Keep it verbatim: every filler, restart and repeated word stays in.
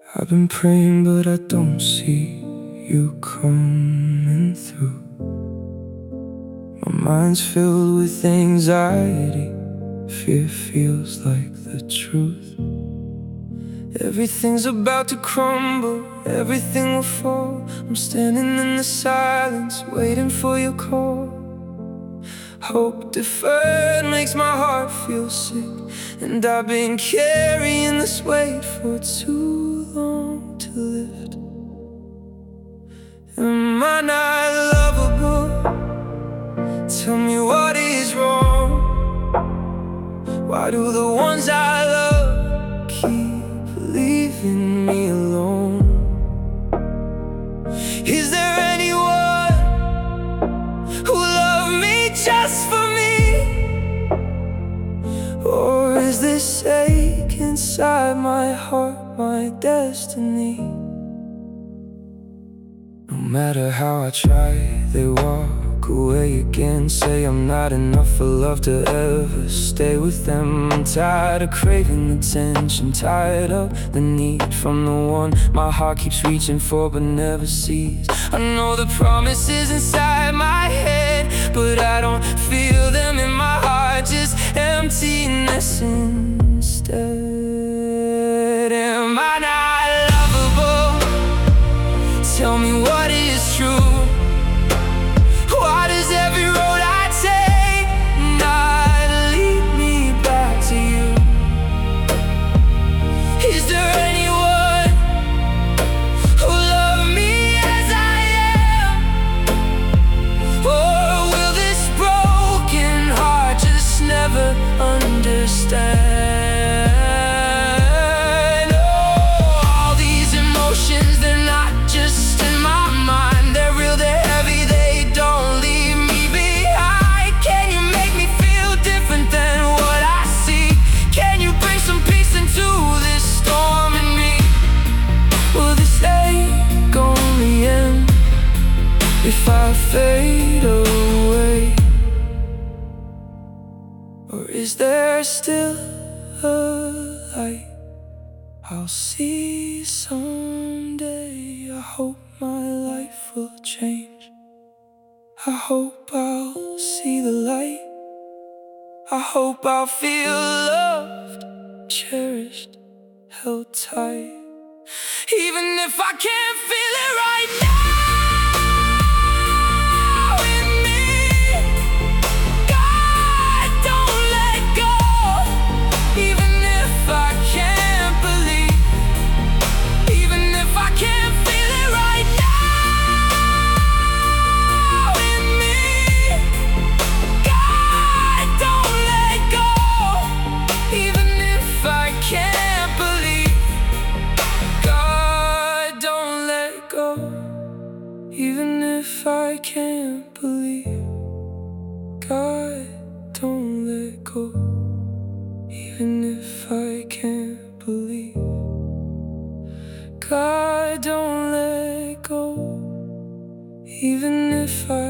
I've been praying, but I don't see you coming through. My mind's filled with anxiety. Fear feels like the truth. Everything's about to crumble, everything will fall. I'm standing in the silence, waiting for your call. Hope deferred makes my heart feel sick, and I've been carrying this weight for too long to lift. Am I not lovable? Tell me what is wrong. Why do the ones I love keep leaving me alone? Is there anyone who loved me just for me? Or is this ache inside my heart my destiny? No matter how I try, they walk away again. Say I'm not enough for love to ever stay with them. I'm tired of craving attention, tired of the need from the one my heart keeps reaching for but never sees. I know the promises inside my head, but I don't feel them in my heart, just emptiness instead. Am I not lovable? Tell me what is true. Why does every road I take not lead me back to you? Is there anyone who loved me as I am? Or will this broken heart just never understand? Oh, all these emotions, they're not just in my mind. They're real, they're heavy, they don't leave me behind. Can you make me feel different than what I see? Can you bring some peace into this storm in me? Will this ache only end if I fade away? Or is there still a light I'll see someday? I hope my life will change. I hope I'll see the light. I hope I'll feel loved, cherished, held tight, even if I can't feel it right now. In me, God, don't let go. Even if I can't believe, even if I can't feel it right now. In me, God, don't let go. Even if I can't believe, God, don't let go. Even if I can't believe, God, don't let go. Even if I can't believe, God, don't let go. Even if I